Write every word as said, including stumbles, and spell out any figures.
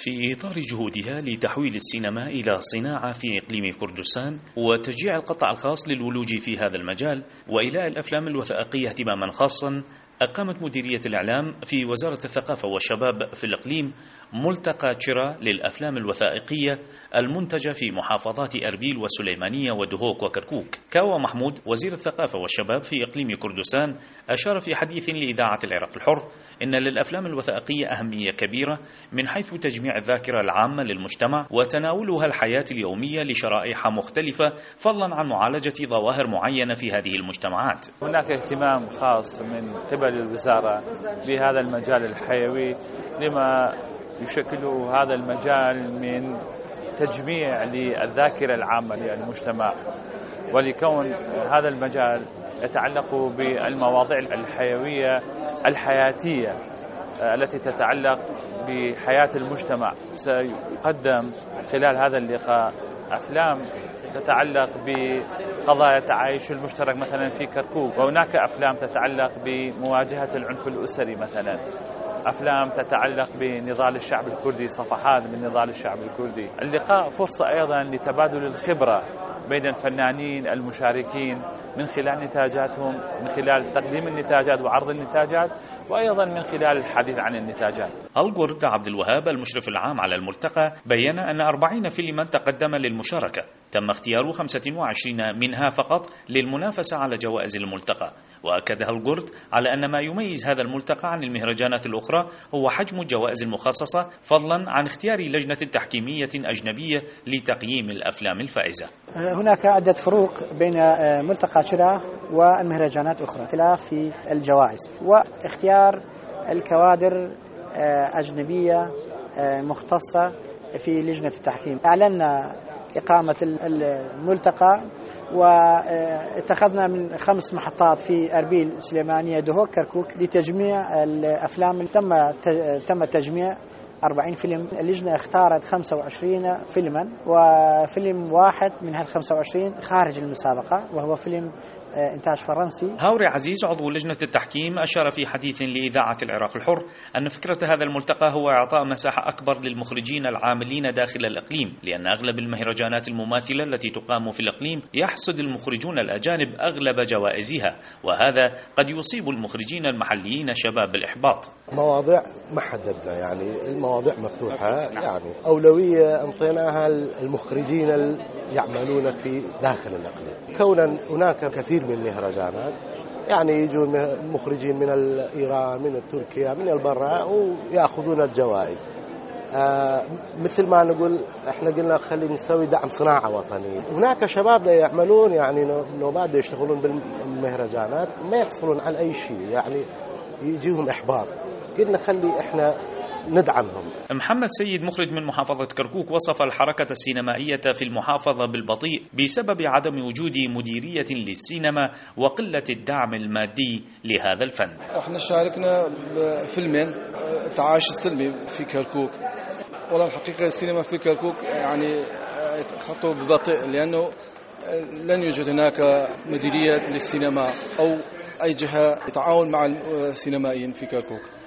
في إطار جهودها لتحويل السينما إلى صناعة في إقليم كردستان وتشجيع القطاع الخاص للولوج في هذا المجال وإيلاء الأفلام الوثائقية اهتماما خاصا، أقامت مديرية الإعلام في وزارة الثقافة والشباب في الإقليم ملتقى تشيرا للأفلام الوثائقية المنتجة في محافظات أربيل وسليمانية ودهوك وكركوك. كاوى محمود وزير الثقافة والشباب في إقليم كردستان أشار في حديث لإذاعة العراق الحر إن للأفلام الوثائقية أهمية كبيرة من حيث تجميع الذاكرة العامة للمجتمع وتناولها الحياة اليومية لشرائح مختلفة، فضلا عن معالجة ظواهر معينة في هذه المجتمعات. هناك اهتمام خاص من قبل الوزارة بهذا المجال الحيوي لما يشكله هذا المجال من تجميع للذاكرة العامة للمجتمع، ولكون هذا المجال يتعلق بالمواضيع الحيوية الحياتية التي تتعلق بحياة المجتمع. سيقدم خلال هذا اللقاء أفلام تتعلق بقضايا التعايش المشترك مثلا في كركوك، وهناك أفلام تتعلق بمواجهة العنف الأسري، مثلا أفلام تتعلق بنضال الشعب الكردي، صفحات من نضال الشعب الكردي. اللقاء فرصة أيضا لتبادل الخبرة بين الفنانين المشاركين من خلال نتاجاتهم، من خلال تقديم النتاجات وعرض النتاجات، وأيضا من خلال الحديث عن النتاجات. القرد عبد الوهاب المشرف العام على الملتقى بيّن أن أربعين فيلما تقدم للمشاركة، تم اختيار خمسة وعشرين منها فقط للمنافسة على جوائز الملتقى. وأكد القرد على أن ما يميز هذا الملتقى عن المهرجانات الأخرى هو حجم الجوائز المخصصة، فضلا عن اختيار لجنة تحكيمية أجنبية لتقييم الأفلام الفائزة. هناك عدة فروق بين ملتقى تشيرا والمهرجانات الأخرى، خلاف في الجوائز واختيار الكوادر أجنبية مختصة في لجنة التحكيم. أعلنا إقامة الملتقى واتخذنا من خمس محطات في أربيل سليمانية دهوك كركوك لتجميع الأفلام. تم تم تجميع أربعين فيلم. اللجنة اختارت خمسة وعشرين فيلما، وفيلم واحد من هال خمسة وعشرين خارج المسابقة وهو فيلم إنتاج فرنسي. هاوري عزيز عضو لجنة التحكيم أشار في حديث لإذاعة العراق الحر أن فكرة هذا الملتقى هو إعطاء مساحة أكبر للمخرجين العاملين داخل الإقليم، لأن أغلب المهرجانات المماثلة التي تقام في الإقليم يحصد المخرجون الأجانب أغلب جوائزها، وهذا قد يصيب المخرجين المحليين شباب الإحباط. مواضيع ما حددنا، يعني المواضيع مفتوحة، يعني أولوية انطيناها المخرجين اللي يعملون في داخل الإقليم. كونا هناك كثير من المهرجانات يعني يجون مخرجين من إيران، من تركيا، من البرة، ويأخذون الجوائز. آه مثل ما نقول احنا قلنا خلينا نسوي دعم صناعة وطنية. هناك شباب يعملون يعني نوبات يشتغلون بالمهرجانات ما يحصلون على أي شيء، يعني يجيهم إحباط. قلنا خلي احنا ندعمهم. محمد سيد مخرج من محافظة كركوك وصف الحركة السينمائية في المحافظة بالبطيء بسبب عدم وجود مديرية للسينما وقلة الدعم المادي لهذا الفن. احنا شاركنا بفيلمين، التعايش السلمي في كركوك. والله الحقيقة السينما في كركوك يعني خطوة ببطيء، لأنه لن يوجد هناك مديرية للسينما أو أي جهة يتعاون مع السينمائيين في كركوك.